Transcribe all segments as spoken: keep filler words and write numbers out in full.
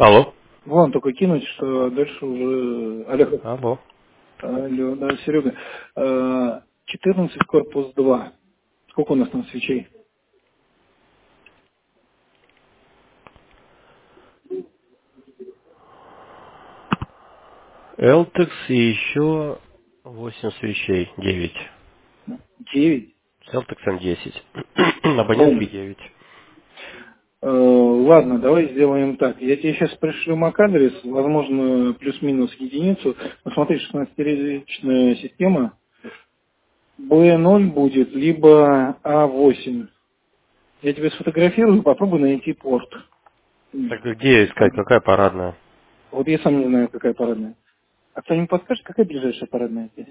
Алло. Вон только кинуть, что дальше уже... Олег. Алло. Алло, да, Серега. Э, четырнадцать корпус два. Сколько у нас там свечей? Элтекс и еще восемь свечей. девять. Девять. Элтекс М десять. Абонентский Бум. девять. Э, ладно, давай сделаем так. Я тебе сейчас пришлю MAC-адрес, возможно, плюс-минус единицу. Ну, смотри, шестнадцатиречная система. бэ ноль будет, либо а восемь. Я тебе сфотографирую, попробуй найти порт. Так где искать? Какая парадная? Вот я сам не знаю, какая парадная. А кто-нибудь подскажет, какая ближайшая парадная здесь?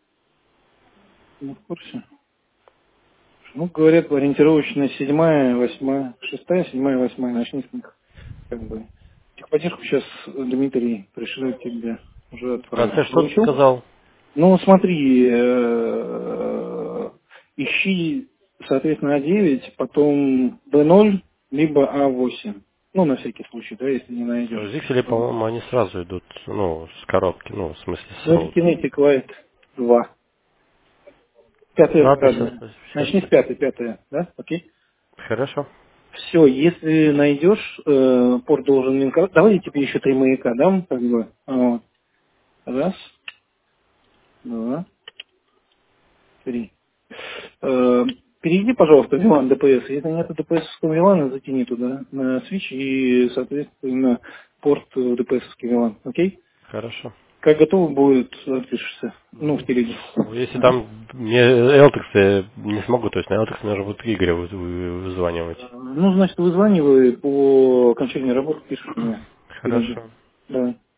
Не в курсе. Ну, говорят, ориентировочная седьмая, восьмая, шестая, седьмая, восьмая, начни с них, как бы. Техподдержку сейчас Дмитрий пришлет тебе, уже В конце отправил. что ты Получил? сказал? Ну, смотри, э, ищи, соответственно, а девять, потом бэ ноль, либо а восемь. Ну, на всякий случай, да, если не найдешь. Зиксели, по-моему, они сразу идут, ну, с коробки, ну, в смысле, с Ну, это роут. Kinetic Light два. Пятая Ладно, парадная. сейчас, Начни с сейчас. пятой, пятая, да? Окей? Хорошо. Все, если найдешь, э, порт должен линковать. Давай я тебе еще три маяка дам, как бы. Вот. Раз, два, три. Э, перейди, пожалуйста, в Вилан ДПС. Если нет ДПСовского Вилана, затяни туда на свич и, соответственно, порт в ДПСовский Вилан. Окей? Хорошо. Как готово будет, отпишешься. Ну, в Мгм. телеге. Ну, если Ага. там мне Элтекс не смогу, то есть на Элтекс нужно будет Игоря вы- вы- вызванивать. Ну, значит, вызванивай по окончании работы, пишешь мне в телеге. Хорошо. Давай.